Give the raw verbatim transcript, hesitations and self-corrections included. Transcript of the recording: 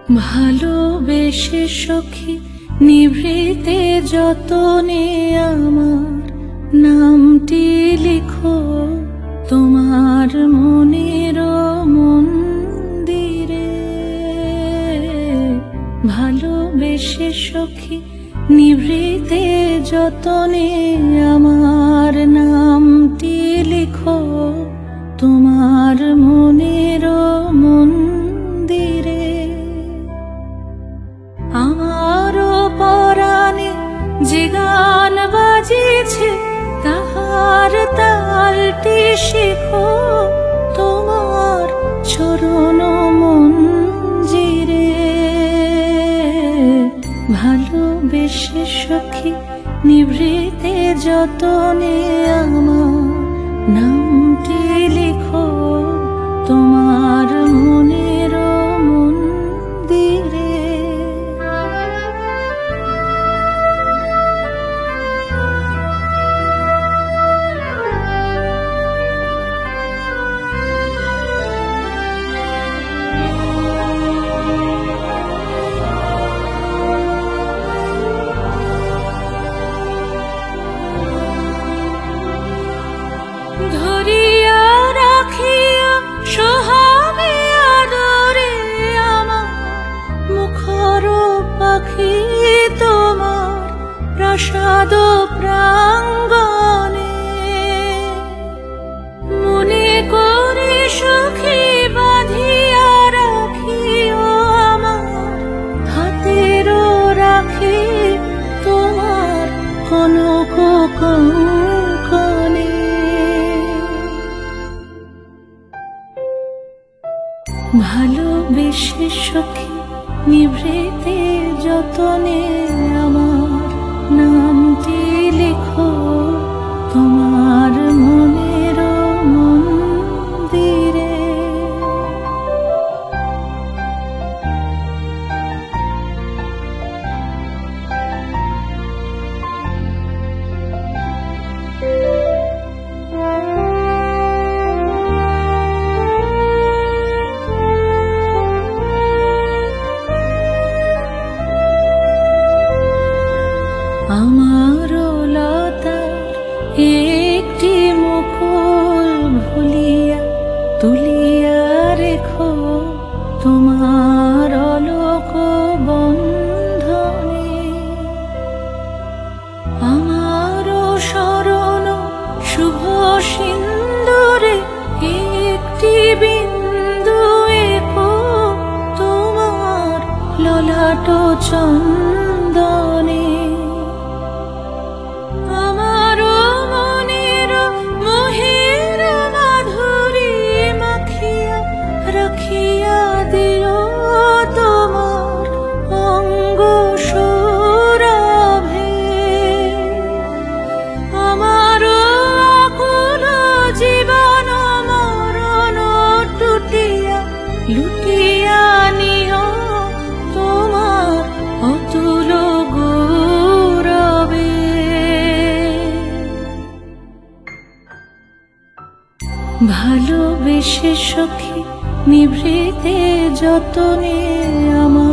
ভালোবেসে সখী নিভৃতে যতনে আমার নামটি লিখো তোমার মনের মন্দিরে। ভালোবেসে সখী নিভৃতে যতনে আমার নামটি লিখো তোমার মনের মন্দিরে। আমারও পরাণে যে গান বাজিছে তাহার তালটি শেখো তোমার চরণ মঞ্জিরে। ভালোবেসে সখী নিভৃতে যতনে আমার নামটি লিখো তোমার মনের মন্দিরে। ধরিয়া রাখিয়া সোহাবে আদরে আমার মুখর পাখি তোমার প্রাসাদ প্রাঙ্গণে। মনে করে সখী বাঁধিয়া রাখিও আমার হাতেরও রাখি তোমার কনক কঙ্কণে। ভালোবেসে সখী নিভৃতে যতনে আমার নামটি লিখো তোমার মনের মন্দিরে। আমারও লতার একটি মুকুল ভুলিয়া তুলিয়া রেখো তোমার অলোক বন্ধনে। আমারও শরণ শুভ সিন্দুরে একটি বিন্দু এঁকো তোমার ললাট চন্দনে। আমারও মনের মোহের মাধুরী মাখিয়া রাখিয়া দিও তোমার অঙ্গ সৌরভে। আমারও আকুল জীবন মরণ টুটিয়া লুটিয়া নিও তোমার অতুল গৌরবে। ভালোবেসে সখী নিভৃতে যতনে আমার